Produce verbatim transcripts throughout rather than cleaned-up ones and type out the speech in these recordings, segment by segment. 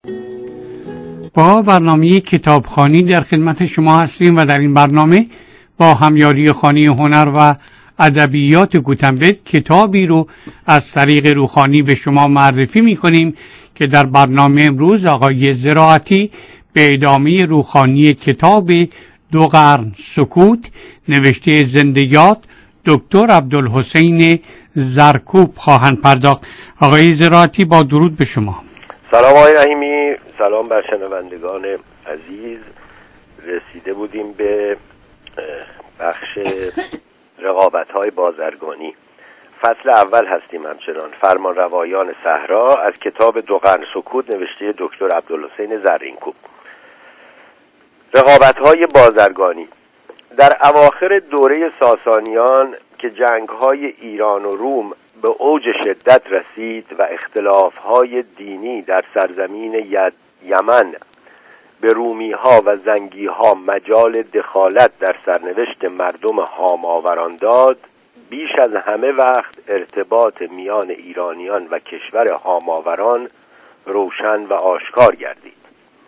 با برنامه کتابخوانی در خدمت شما هستیم و در این برنامه با همیاری خانه هنر و ادبیات گوتنبرگ کتابی رو از طریق روخانی به شما معرفی می‌کنیم که در برنامه امروز آقای زراعتی به ادامه روخانی کتاب دو قرن سکوت نوشته زنده‌یاد دکتر عبدالحسین زرکوب خواهند پرداخت. آقای زراعتی با درود به شما. سلام آقای رحیمی، سلام بر شنوندگان عزیز. رسیده بودیم به بخش رقابت‌های بازرگانی. فصل اول هستیم همچنان. فرمانروایان صحرا از کتاب دو قرن سکوت نوشته دکتر عبدالحسین زرکوب. رقابت‌های بازرگانی. در اواخر دوره ساسانیان که جنگ‌های ایران و روم به اوج شدت رسید و اختلاف‌های دینی در سرزمین یمن به رومی‌ها و زنگی‌ها مجال دخالت در سرنوشت مردم هاماوران داد، بیش از همه وقت ارتباط میان ایرانیان و کشور هاماوران روشن و آشکار گردید.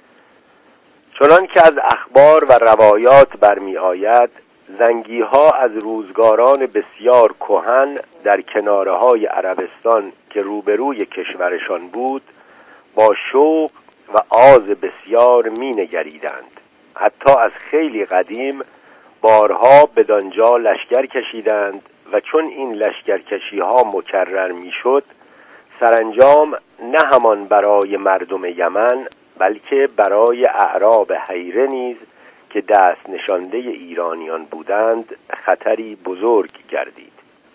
چنان که از اخبار و روایات برمی آید، زنگی‌ها از روزگاران بسیار کهن در کناره‌های عربستان که روبروی کشورشان بود با شوق و آز بسیار می‌نگریدند. حتی از خیلی قدیم بارها بدانجا لشکر کشیدند و چون این لشکرکشی‌ها مکرر می‌شد، سرانجام نه همان برای مردم یمن بلکه برای اعراب حیره نیز که دست نشانده ایرانیان بودند خطری بزرگ گردید.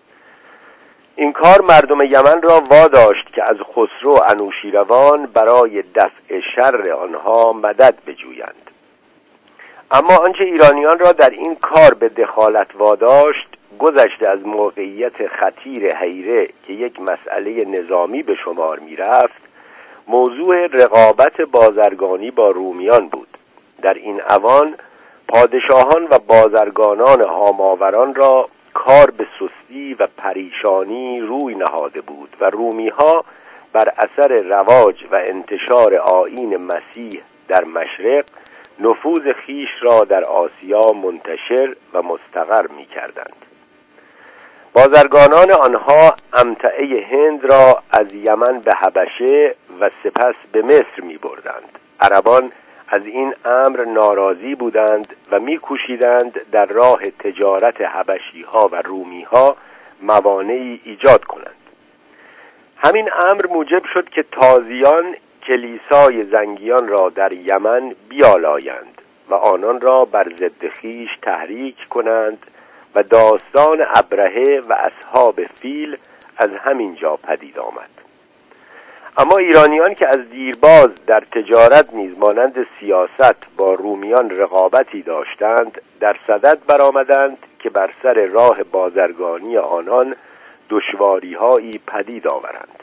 این کار مردم یمن را واداشت که از خسرو انوشیروان برای دفع شر آنها مدد بجویند. اما آنچه ایرانیان را در این کار به دخالت واداشت، گذشته از موقعیت خطیر حیره که یک مسئله نظامی به شمار می رفت، موضوع رقابت بازرگانی با رومیان بود. در این اوان پادشاهان و بازرگانان هاماوران را کار به سستی و پریشانی روی نهاده بود و رومی‌ها بر اثر رواج و انتشار آیین مسیح در مشرق نفوذ خیش را در آسیا منتشر و مستقر می‌کردند. بازرگانان آنها امتعه هند را از یمن به حبشه و سپس به مصر می‌بردند. عربان از این امر ناراضی بودند و می‌کوشیدند در راه تجارت حبشی‌ها و رومی‌ها موانعی ایجاد کنند. همین امر موجب شد که تازیان کلیسای زنگیان را در یمن بیالایند و آنان را بر ضد خویش تحریک کنند و داستان ابرهه و اصحاب فیل از همین جا پدید آمد. اما ایرانیان که از دیرباز در تجارت نیز مانند سیاست با رومیان رقابتی داشتند، در صدد برآمدند که بر سر راه بازرگانی آنان دشواری‌هایی پدید آورند.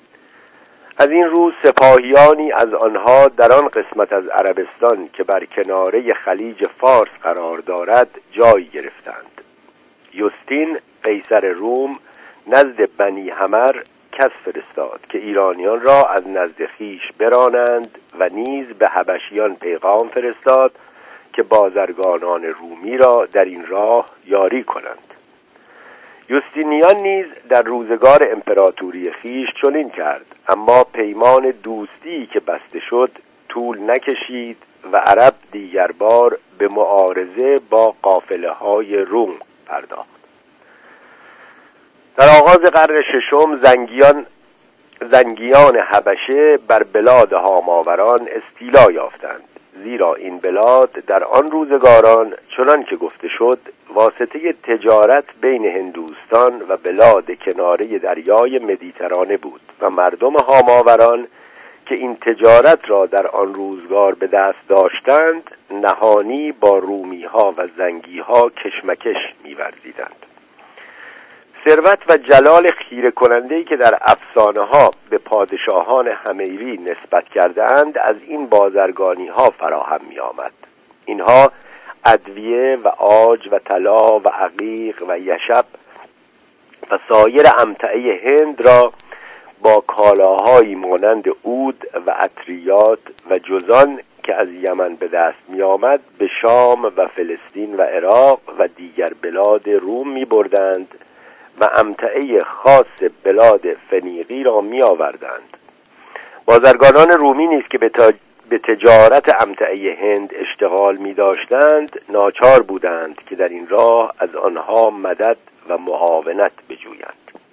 از این رو سپاهیانی از آنها در آن قسمت از عربستان که بر کناره خلیج فارس قرار دارد جای گرفتند. یوستین قیصر روم نزد بنی حمر کس فرستاد که ایرانیان را از نزد خویش برانند و نیز به حبشیان پیغام فرستاد که بازرگانان رومی را در این راه یاری کنند. یوستینیان نیز در روزگار امپراتوری خویش چنین کرد، اما پیمان دوستی که بسته شد طول نکشید و عرب دیگر بار به معارضه با قافله‌های روم پرداخت. در آغاز قرن ششم زنگیان زنگیان حبشه بر بلاد هاماوران استیلا یافتند، زیرا این بلاد در آن روزگاران چنان که گفته شد واسطه تجارت بین هندوستان و بلاد کناره دریای مدیترانه بود و مردم هاماوران که این تجارت را در آن روزگار به دست داشتند نهانی با رومی‌ها و زنگی‌ها کشمکش می‌ورزیدند. ثروت و جلال خیره کننده‌ای که در افسانه‌ها به پادشاهان حمیری نسبت کرده‌اند از این بازرگانی‌ها فراهم می‌آمد. اینها ادویه و عاج و طلا و عقیق و یشب و سایر امتعه هند را با کالاهایی مانند عود و عطریات و جزان که از یمن به دست می آمد به شام و فلسطین و عراق و دیگر بلاد روم می بردند و امتعه خاص بلاد فنیقی را می آوردند. بازرگانان رومی نیز که به, تاج... به تجارت امتعه هند اشتغال می داشتند ناچار بودند که در این راه از آنها مدد و معاونت بجویند.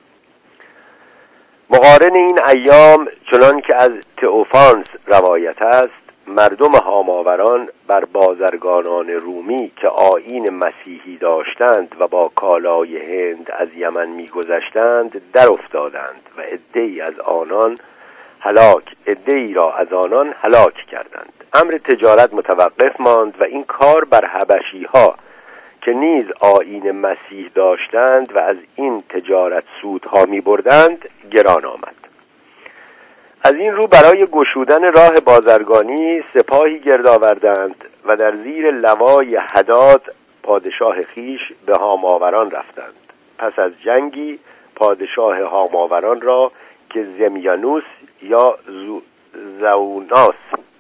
مقارن این ایام چنان که از تئوفانس روایت است، مردم هاماوران بر بازرگانان رومی که آیین مسیحی داشتند و با کالای هند از یمن می‌گذشتند در افتادند و عده‌ای از آنان هلاک عده‌ای را از آنان هلاک کردند. امر تجارت متوقف ماند و این کار بر حبشی‌ها که نیز آیین مسیح داشتند و از این تجارت سودها می‌بردند گران آمد. از این رو برای گشودن راه بازرگانی سپاهی گرد آوردند و در زیر لوای هداد پادشاه خیش به هاماوران رفتند. پس از جنگی پادشاه هاماوران را که زمیانوس یا زوناس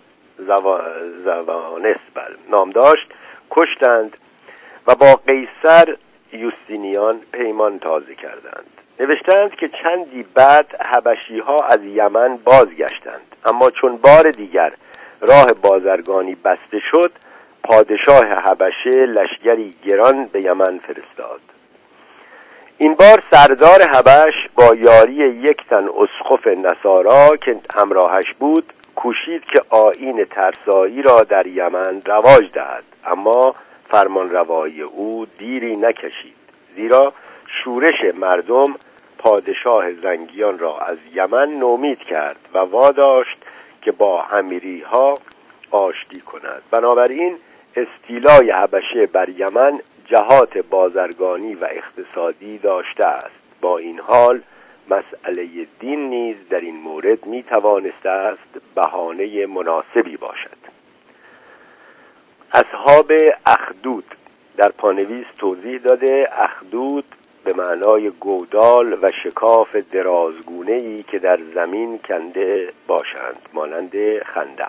زوانس بر نام داشت کشتند و با قیصر یوستینیان پیمان تازه کردند. نوشتند که چندی بعد حبشی ها از یمن بازگشتند، اما چون بار دیگر راه بازرگانی بسته شد پادشاه حبشه لشکری گران به یمن فرستاد. این بار سردار حبش با یاری یک تن اسقف نصارا که همراهش بود کوشید که آیین ترسایی را در یمن رواج دهد، اما فرمان روایی او دیری نکشید، زیرا شورش مردم پادشاه زنگیان را از یمن نومید کرد و واداشت که با امیری ها آشتی کند. بنابراین استیلای حبشه بر یمن جهات بازرگانی و اقتصادی داشته است. با این حال مسئله دین نیز در این مورد می توانسته است بهانه مناسبی باشد. اصحاب اخدود در پانویس توضیح داده اخدود به معنای گودال و شکاف درازگونه‌ای که در زمین کنده باشند مانند خندق.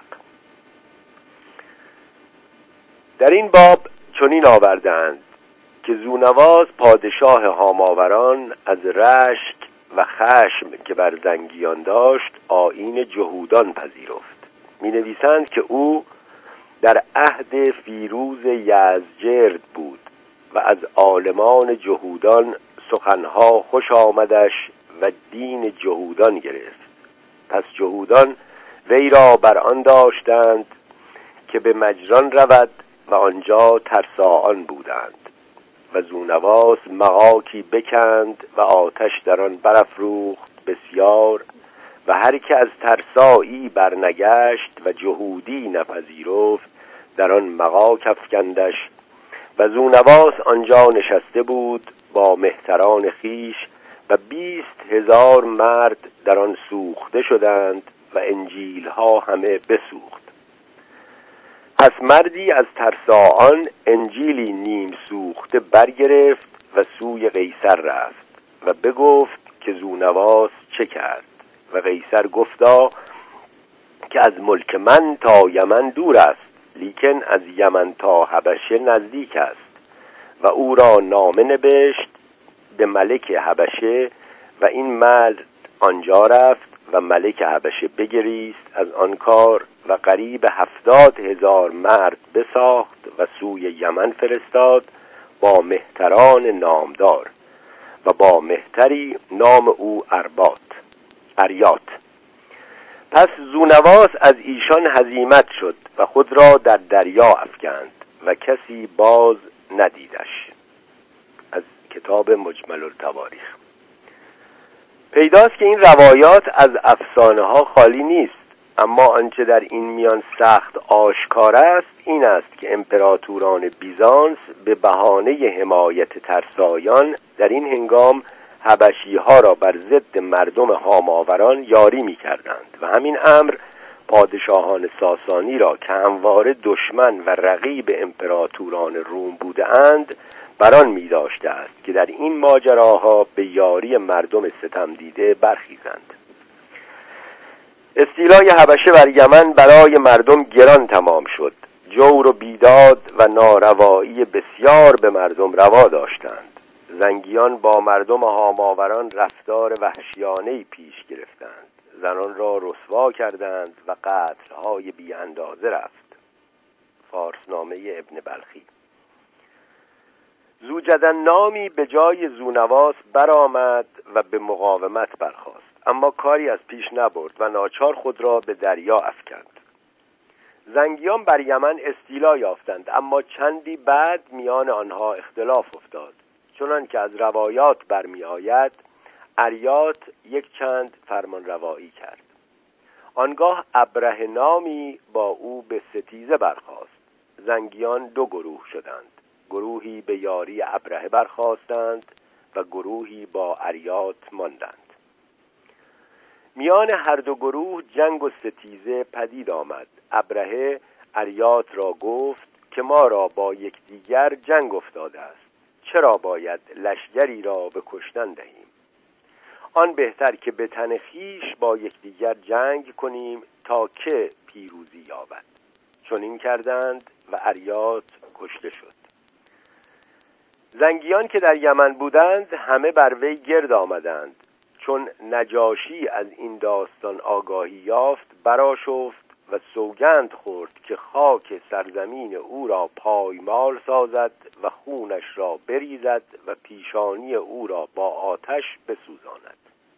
در این باب چنین آوردند که زونواس پادشاه هاماوران از رشک و خشم که بر زنگیان داشت آیین جهودان پذیرفت. می نویسند که او در عهد فیروز یزدجرد بود و از عالمان جهودان سخنها خوش آمدش و دین جهودان گرفت. پس جهودان وی را بر آن داشتند که به مجران رود و آنجا ترساان بودند و زونواس مغاکی بکند و آتش در آن برافروخت بسیار و هر که از ترسایی برنگشت و جهودی نپذیرفت در آن مغاک افکندش و زونواس آنجا نشسته بود با مهتران خیش و بیست هزار مرد در آن سوخته شدند و انجیل ها همه بسوخت. پس مردی از ترساان انجیلی نیم سوخته برگرفت و سوی قیصر رفت و بگفت که زونواس چه کرد و قیصر گفتا که از ملک من تا یمن دور است، لیکن از یمن تا حبشه نزدیک است. و او را نامه نبشت به ملک حبشه و این مرد آنجا رفت و ملک حبشه بگریست از آن کار و قریب هفتاد هزار مرد بساخت و سوی یمن فرستاد با مهتران نامدار و با مهتری نام او اربات اریات. پس زونواس از ایشان هزیمت شد و خود را در دریا افکند و کسی باز ندیدش. از کتاب مجمل التواریخ پیداست که این روایات از افسانه ها خالی نیست، اما آنچه در این میان سخت آشکار است این است که امپراتوران بیزانس به بهانه حمایت ترسایان در این هنگام حبشی ها را بر ضد مردم هاماوران یاری می کردند و همین امر پادشاهان ساسانی را که همواره دشمن و رقیب امپراتوران روم بوده اند بران می داشته است که در این ماجراها به یاری مردم ستم دیده برخیزند. استیلای حبشه بر یمن برای مردم گران تمام شد. جور و بیداد و ناروایی بسیار به مردم روا داشتند. زنگیان با مردم هاماوران رفتار وحشیانه‌ای پیش گرفتند. زنان را رسوا کردند و قتل‌های بی اندازه رفت. فارسنامه ابن بلخی. زوجدن نامی به جای زونواس برآمد و به مقاومت برخاست، اما کاری از پیش نبرد و ناچار خود را به دریا افکند. زنگیان بر یمن استیلا یافتند، اما چندی بعد میان آنها اختلاف افتاد. چنان که از روایات برمی آید اریات یک چند فرمان روایی کرد. آنگاه ابره نامی با او به ستیزه برخاست. زنگیان دو گروه شدند. گروهی به یاری ابره برخاستند و گروهی با اریات ماندند. میان هر دو گروه جنگ و ستیزه پدید آمد. ابره اریات را گفت که ما را با یکدیگر جنگ افتاده است، چرا باید لشکری را به کشتن دهیم؟ آن بهتر که به تن خویش با یکدیگر جنگ کنیم تا که پیروزی یابد. چنین کردند و اریات کشته شد. زنگیان که در یمن بودند همه بر وی گرد آمدند. چون نجاشی از این داستان آگاهی یافت برآشفت و سوگند خورد که خاک سرزمین او را پایمال سازد و خونش را بریزد و پیشانی او را با آتش بسوزاند.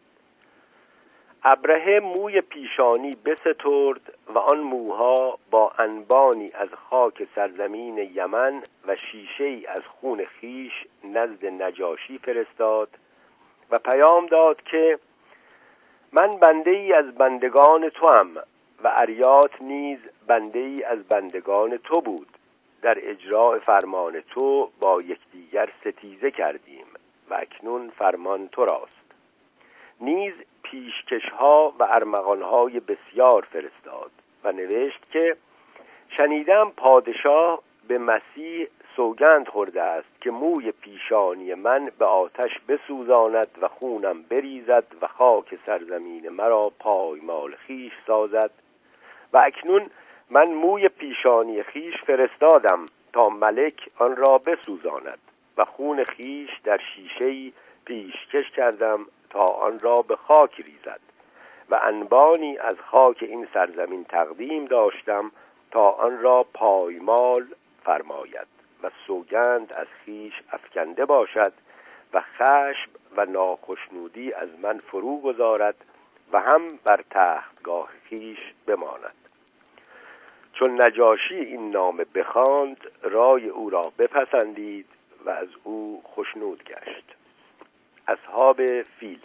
ابره موی پیشانی بسترد و آن موها با انبانی از خاک سرزمین یمن و شیشه‌ای از خون خیش نزد نجاشی فرستاد و پیام داد که من بنده ای از بندگان توام و اریات نیز بنده ای از بندگان تو بود. در اجراع فرمان تو با یکدیگر ستیزه کردیم و اکنون فرمان تو راست. نیز پیشکش‌ها و ارمغان‌های بسیار فرستاد و نوشت که شنیدم پادشاه به مسیح سوگند خورده است که موی پیشانی من به آتش بسوزاند و خونم بریزد و خاک سرزمین مرا پایمال خیش سازد و اکنون من موی پیشانی خیش فرستادم تا ملک آن را بسوزاند و خون خیش در شیشه‌ای پیشکش کردم تا آن را به خاک ریزد و انبانی از خاک این سرزمین تقدیم داشتم تا آن را پایمال فرماید و سوگند از خیش افکنده باشد و خشم و ناخشنودی از من فرو گذارد و هم بر تختگاه خیش بماند. چون نجاشی این نامه بخواند رای او را بپسندید و از او خشنود گشت. اصحاب فیل.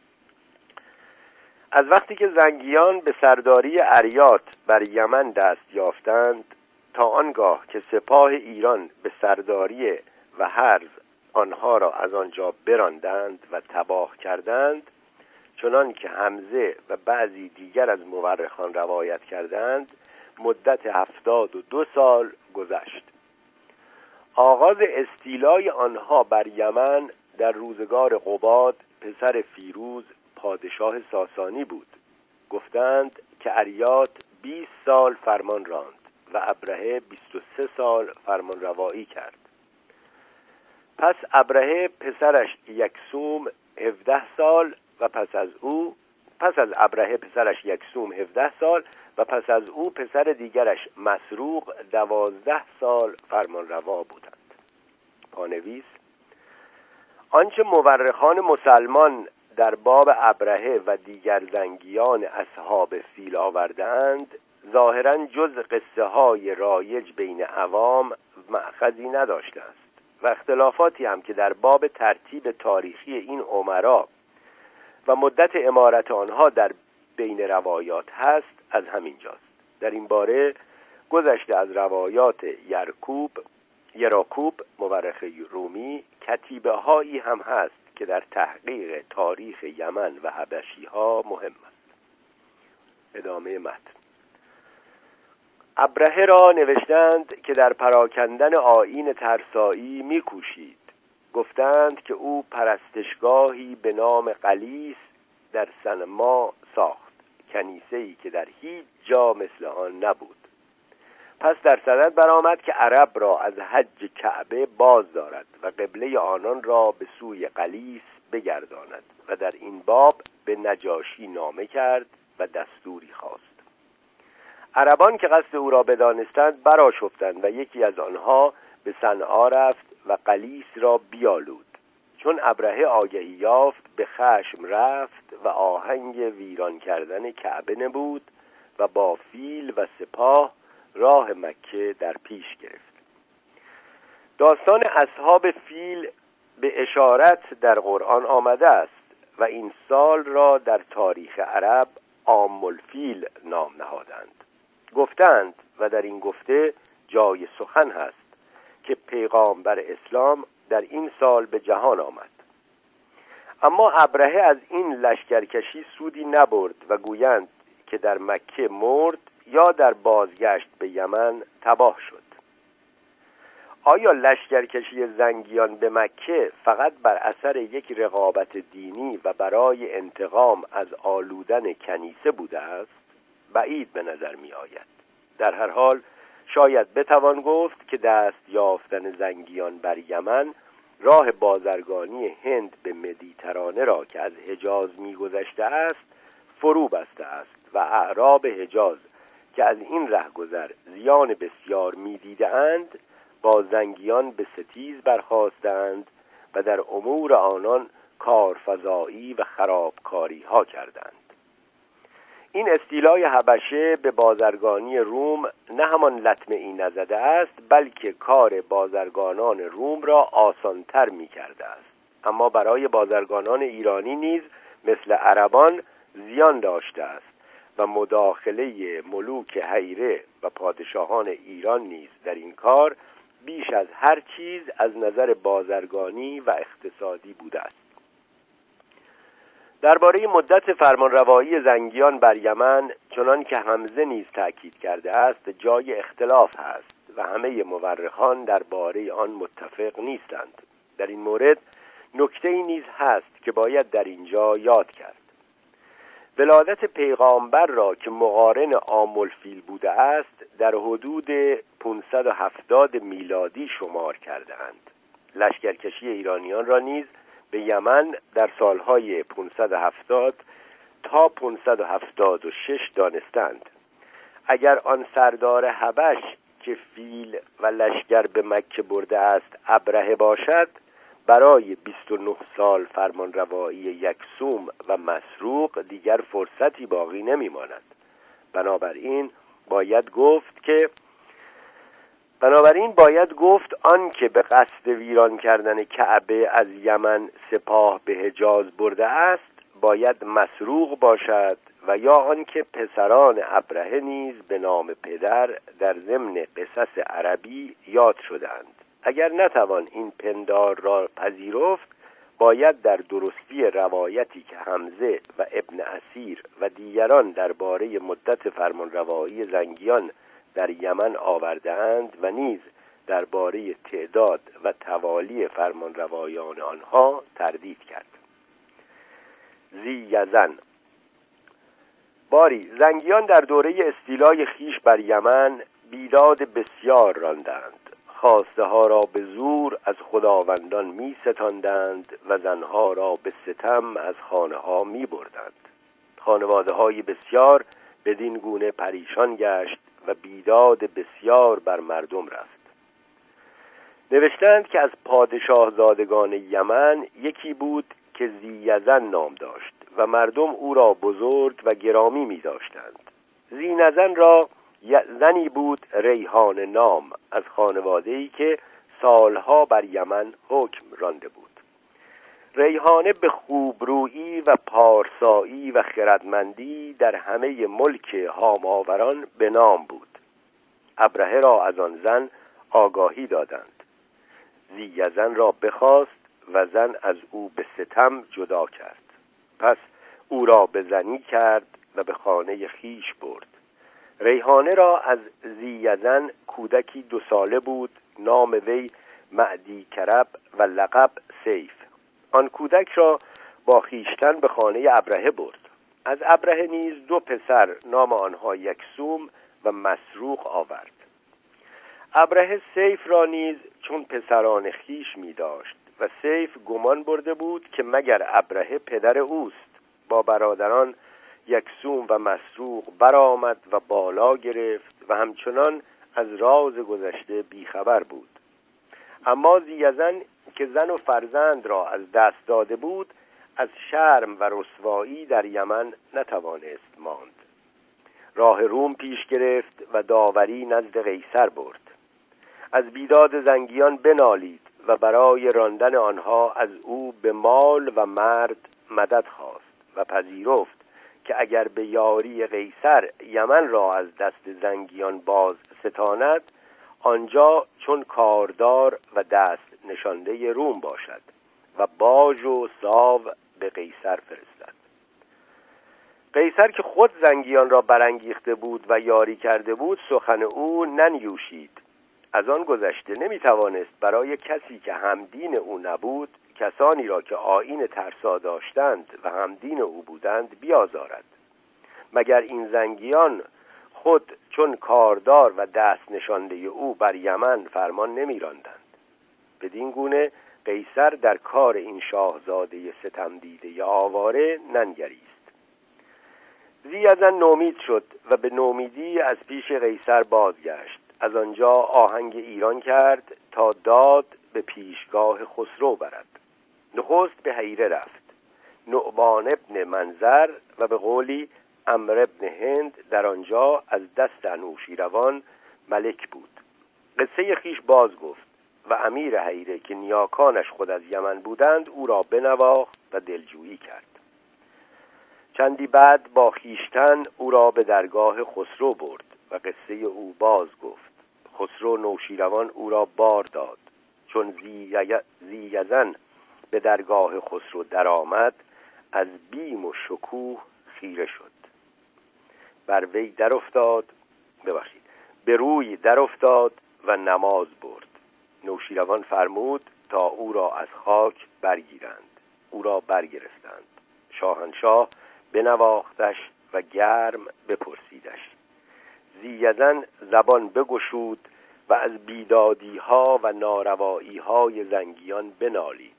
از وقتی که زنگیان به سرداری اریات بر یمن دست یافتند تا آنگاه که سپاه ایران به سرداری و هرز آنها را از آنجا براندند و تباه کردند، چنان که حمزه و بعضی دیگر از مورخان روایت کردند، مدت هفتاد و دو سال گذشت. آغاز استیلای آنها بر یمن در روزگار قباد پسر فیروز پادشاه ساسانی بود. گفتند که اریات بیست سال فرمان راند و ابره بیست و سه سال فرمان روایی کرد. پس ابره پسرش یکسوم هفده سال و پس از او پس از ابره پسرش یکسوم هفده سال و پس از او پسر دیگرش مسروق دوازده سال فرمان روا بودند. پانویس: آنچه مورخان مسلمان در باب ابره و دیگر زنگیان اصحاب فیل آوردند ظاهراً جز قصه های رایج بین عوام مأخذی نداشته است و اختلافاتی هم که در باب ترتیب تاریخی این امرا و مدت امارت آنها در بین روایات هست از همین جاست. در این باره گذشته از روایات یرکوب یراکوب مورخ رومی کتیبه هایی هم هست که در تحقیق تاریخ یمن و حبشی ها مهم است. ادامه متن. ابره را نوشتند که در پراکندن آیین ترسایی می‌کوشید. گفتند که او پرستشگاهی به نام قلیس در سنما ساخت کنیسه‌ای که در هیچ جا مثل آن نبود. پس در صدد برآمد که عرب را از حج کعبه باز دارد و قبله آنان را به سوی قلیس بگرداند و در این باب به نجاشی نامه کرد و دستوری خواست. عربان که قصد او را بدانستند برآشفتند و یکی از آنها به صنعا رفت و قلیس را بیالود. چون ابرهه آگهی یافت به خشم رفت و آهنگ ویران کردن کعبه نبود و با فیل و سپاه راه مکه در پیش گرفت. داستان اصحاب فیل به اشارت در قرآن آمده است و این سال را در تاریخ عرب عام الفیل نام نهادند. گفتند و در این گفته جای سخن هست که پیغامبر اسلام در این سال به جهان آمد. اما ابرهه از این لشکرکشی سودی نبرد و گویند که در مکه مرد یا در بازگشت به یمن تباه شد. آیا لشکرکشی زنگیان به مکه فقط بر اثر یک رقابت دینی و برای انتقام از آلودن کنیسه بوده است؟ بعید به نظر می آید. در هر حال شاید بتوان گفت که دست یافتن زنگیان بر یمن راه بازرگانی هند به مدیترانه را که از حجاز می گذشته است فرو بسته است و اعراب حجاز که از این رهگذر زیان بسیار می دیدند با زنگیان به ستیز برخاستند و در امور آنان کارفزایی و خرابکاری ها کردند. این استیلای حبشه به بازرگانی روم نه همان لطمه ای نزده است بلکه کار بازرگانان روم را آسانتر می کرده است. اما برای بازرگانان ایرانی نیز مثل عربان زیان داشته است و مداخله ملوک حیره و پادشاهان ایران نیز در این کار بیش از هر چیز از نظر بازرگانی و اقتصادی بوده است. درباره مدت فرمانروایی زنگیان بر یمن چنان که حمزه نیز تأکید کرده است جای اختلاف هست و همه مورخان درباره آن متفق نیستند. در این مورد نکته‌ای نیز هست که باید در اینجا یاد کرد. ولادت پیغامبر را که مقارن عام الفیل بوده است در حدود پانصد و هفتاد میلادی شمار کرده‌اند. لشکرکشی ایرانیان را نیز به یمن در سالهای پانصد و هفتاد تا پانصد و هفتاد و شش دانستند. اگر آن سردار حبش که فیل و لشکر به مکه برده است ابرهه باشد، برای بیست و نه سال فرمانروایی یکسوم و مسروق دیگر فرصتی باقی نمی‌ماند. بنابراین باید گفت که بنابراین باید گفت آن که به قصد ویران کردن کعبه از یمن سپاه به حجاز برده است باید مسروق باشد و یا آن که پسران ابرهه نیز به نام پدر در ضمن قصص عربی یاد شدند. اگر نتوان این پندار را پذیرفت باید در درستی روایتی که حمزه و ابن اسیر و دیگران درباره مدت فرمانروایی زنگیان در یمن آورده‌اند و نیز درباره تعداد و توالی فرمانروایان آنها تردید کرد. زی‌یزن باری زنگیان در دوره استیلای خیش بر یمن بیداد بسیار راندند. خواسته ها را به زور از خداوندان می ستاندند و زنها را به ستم از خانه ها می بردند. خانواده های بسیار بدین گونه پریشان گشت و بیداد بسیار بر مردم رفت. نوشتند که از پادشاه زادگان یمن یکی بود که زی‌یزن نام داشت و مردم او را بزرگ و گرامی می داشتند. زی‌نزن را زنی بود ریحان نام از خانواده‌ای که سالها بر یمن حکم رانده بود. ریحانه به خوبرویی و پارسایی و خردمندی در همه ملک هاماوران به نام بود. ابرهه را از آن زن آگاهی دادند. زی‌یزن را بخواست و زن از او به ستم جدا کرد. پس او را به زنی کرد و به خانه خیش برد. ریحانه را از زی‌یزن کودکی دو ساله بود، نام وی معدی کرب و لقب سیف. آن کودک را با خیشتن به خانه ابرهه برد. از ابرهه نیز دو پسر نام آنها یکسوم و مسروق آورد. ابرهه سیف را نیز چون پسران خیش می داشت و سیف گمان برده بود که مگر ابرهه پدر اوست. با برادران یکسوم و مسروق برآمد و بالا گرفت و همچنان از راز گذشته بیخبر بود. اما ذی‌یزن که زن و فرزند را از دست داده بود از شرم و رسوایی در یمن نتوانست ماند. راه روم پیش گرفت و داوری نزد قیصر برد. از بیداد زنگیان بنالید و برای راندن آنها از او به مال و مرد مدد خواست و پذیرفت که اگر به یاری قیصر یمن را از دست زنگیان باز ستاند آنجا چون کاردار و دست نشانده روم باشد و باج و ساو به قیصر فرستد. قیصر که خود زنگیان را برانگیخته بود و یاری کرده بود سخن او ننیوشید. از آن گذشته نمیتوانست برای کسی که همدین او نبود کسانی را که آیین ترسا داشتند و همدین او بودند بیازارد، مگر این زنگیان خود چون کاردار و دست نشانده او بر یمن فرمان نمیراندند. بدین گونه قیصر در کار این شاهزاده ستم دیده آواره ننگریست. ذی‌یزن نومید شد و به نومیدی از پیش قیصر بازگشت. از آنجا آهنگ ایران کرد تا داد به پیشگاه خسرو برد. نخست به حیره رفت. نعمان ابن منظر و به قولی عمرو ابن هند در آنجا از دست انوشیروان ملک بود. قصه خیش باز گفت و امیر حیره که نیاکانش خود از یمن بودند او را بنواخت و دلجویی کرد. چندی بعد با خیشتن او را به درگاه خسرو برد و قصه او باز گفت. خسرو نوشیروان او را بار داد. چون ذی‌یزن به درگاه خسرو درآمد از بیم و شکوه خیره شد. بر وی در افتاد ببخشید به روی در افتاد و نماز برد. نوشیروان فرمود تا او را از خاک برگیرند. او را برگرفتند. شاهنشاه بنواختش و گرم بپرسیدش. ذی‌یزن زبان بگشود و از بیدادی ها و ناروایی های زنگیان بنالید.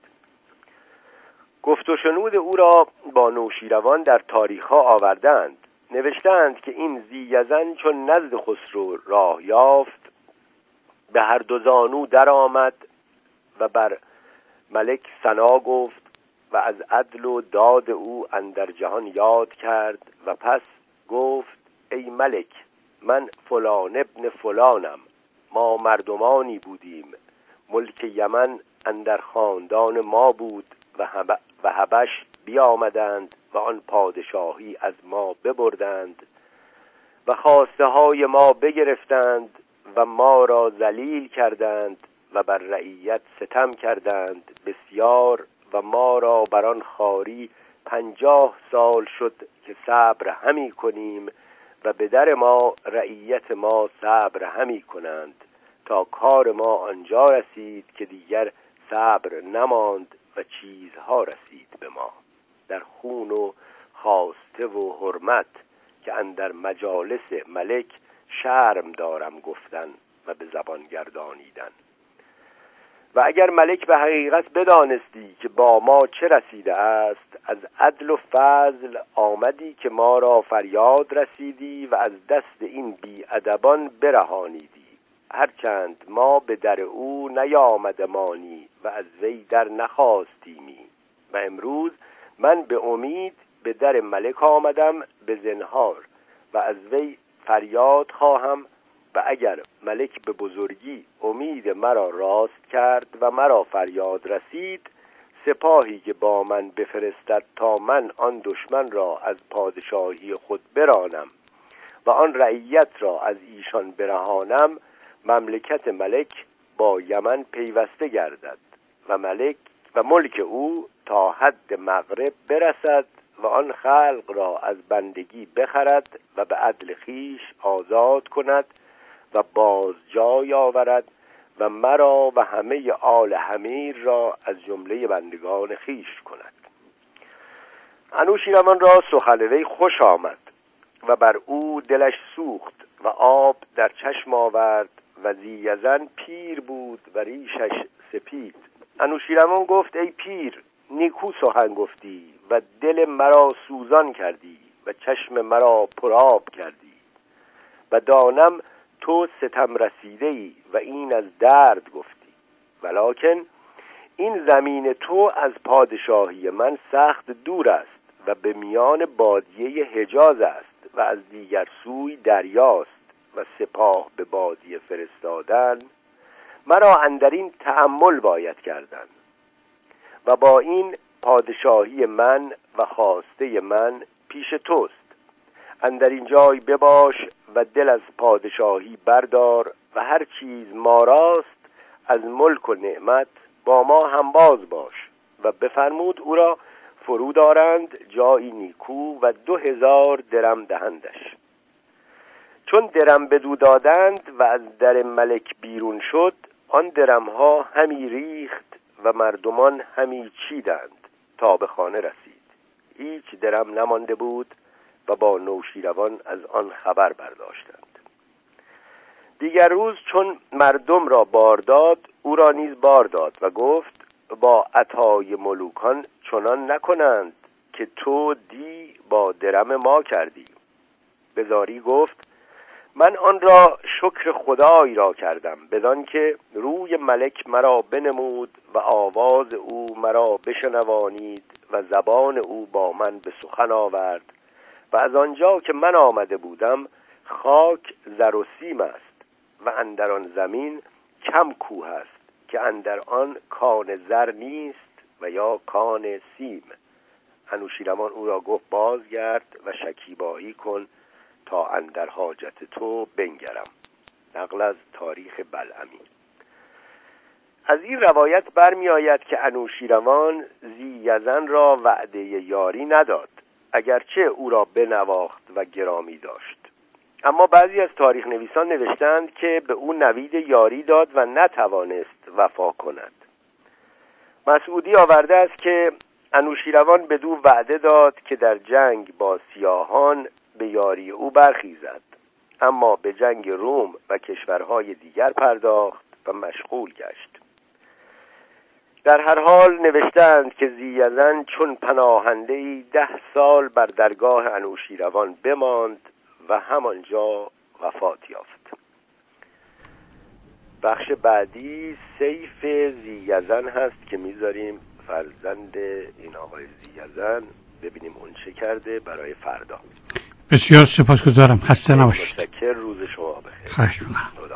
گفت و شنود او را با نوشیروان در تاریخ ها آوردند. نوشتند که این ذی‌یزن چون نزد خسرو راه یافت به هر دو زانو در آمد و بر ملک ثنا گفت و از عدل و داد او اندر جهان یاد کرد و پس گفت ای ملک من فلان ابن فلانم. ما مردمانی بودیم. ملک یمن اندر خاندان ما بود و هب و حبش بیامدند و آن پادشاهی از ما ببردند و خواسته های ما بگرفتند و ما را ذلیل کردند و بر رعیت ستم کردند بسیار و ما را بر آن خواری پنجاه سال شد که صبر همی کنیم و به در ما رعیت ما صبر همی کنند تا کار ما آنجا رسید که دیگر صبر نماند و چیزها رسید به ما در خون و خواسته و حرمت که اندر مجالس ملک شرم دارم گفتن و به زبان گردانیدن. و اگر ملک به حقیقت بدانستی که با ما چه رسیده است از عدل و فضل آمدی که ما را فریاد رسیدی و از دست این بی‌ادبان برهانیدی، هرچند ما به در او نیامدمانی و از وی در نخواستیمی. و امروز من به امید به در ملک آمدم به زنهار و از وی فریاد خواهم و اگر ملک به بزرگی امید مرا راست کرد و مرا فریاد رسید سپاهی که با من بفرستد تا من آن دشمن را از پادشاهی خود برانم و آن رعیت را از ایشان برهانم مملکت ملک با یمن پیوسته گردد و ملک و ملک او تا حد مغرب برسد و آن خلق را از بندگی بخرد و به عدل خیش آزاد کند و باز جای آورد و مرا و همه آل حمیر را از جمله بندگان خیش کند. انوشیروان را سخن وی خوش آمد و بر او دلش سوخت و آب در چشم آورد و زیزن پیر بود و ریشش سپید. انوشیروان گفت ای پیر، نیکو سخن گفتی و دل مرا سوزان کردی و چشم مرا پرآب کردی و دانم تو ستم رسیده ای و این از درد گفتی، ولکن این زمین تو از پادشاهی من سخت دور است و به میان بادیه حجاز است و از دیگر سوی دریاست و سپاه به بادیه فرستادن مرا اندرین تأمل باید کردن و با این پادشاهی من و خواسته من پیش توست. اندر این جای بباش و دل از پادشاهی بردار و هر چیز ما راست از ملک و نعمت با ما همباز باش. و بفرمود او را فرود آرند جایی نیکو و دو هزار درم دهندش. چون درم بدو دادند و از در ملک بیرون شد، آن درمها همی ریخت و مردمان همی چیدند تا به خانه رسید. هیچ درم نمانده بود و با نوشیروان از آن خبر برداشتند. دیگر روز چون مردم را بار داد، او را نیز بار داد و گفت با عطای ملوکان چنان نکنند که تو دی با درم ما کردی. بزاری گفت من آن را شکر خدای را کردم، بدان که روی ملک مرا بنمود و آواز او مرا بشنوانید و زبان او با من به سخن آورد و از آنجا که من آمده بودم خاک زر و سیم است و اندر آن زمین کم کوه است که اندر آن کان زر نیست و یا کان سیم. انوشیروان او را گفت بازگرد و شکیبایی کن تا اندر حاجت تو بنگرم. نقل از تاریخ بلعمی. از این روایت برمی آید که انوشیروان زیزن را وعده یاری نداد، اگرچه او را بنواخت و گرامی داشت. اما بعضی از تاریخ نویسان نوشتند که به او نوید یاری داد و نتوانست وفا کند. مسعودی آورده است که انوشیروان بدو وعده داد که در جنگ با سیاهان به یاری او برخیزد، اما به جنگ روم و کشورهای دیگر پرداخت و مشغول گشت. در هر حال نوشتند که زیزن چون پناهنده‌ای ده سال بر درگاه انوشیروان بماند و همانجا وفات یافت. بخش بعدی سیف زیزن هست که میذاریم فرزند این آقای زیزن، ببینیم اون چه کرده برای فردا. بسیار سپاسگزارم، خسته نباشید. متشکرم، روز شما بخیر. خواهش می‌کنم.